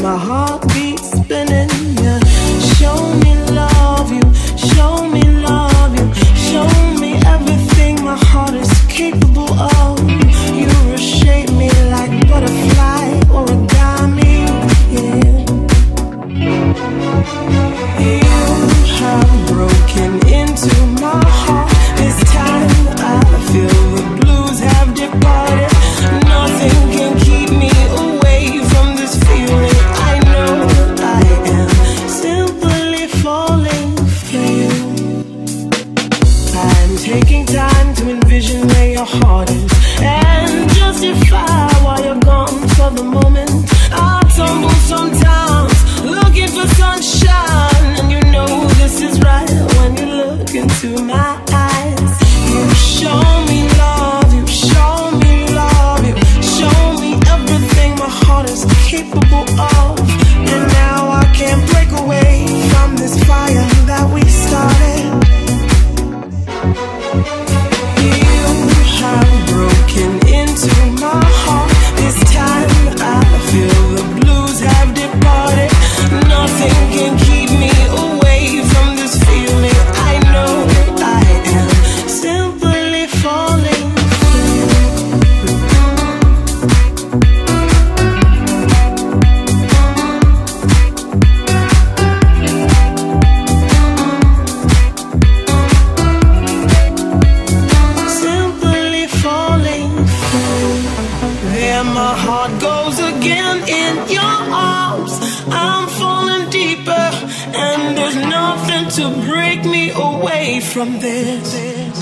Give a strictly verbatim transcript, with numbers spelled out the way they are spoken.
my heart beats spinning. Yeah. Show me love you, show me love you, show me everything my heart is capable of. You reshape me like butterfly or a origami. Yeah. You have broken into my heart. This time I feel the blues have departed. Nothing can keep me away from this feeling. I know I am simply falling for you. I'm taking time to envision where your heart is and justify why you're gone for the moment. I tumble sometimes looking for sunshine, and you know this is right when you look into my eyes. You show me love, you show me love, you show me everything my heart is capable of. And now I can't break away from this fire that we started. You have broken into my heart. This time I feel the blues have departed. Nothing can keep me away from this feeling. I know I am simply falling for you. Simply falling for you. There my heart goes again in your arms. I'm falling deeper, and there's nothing to break me away from this.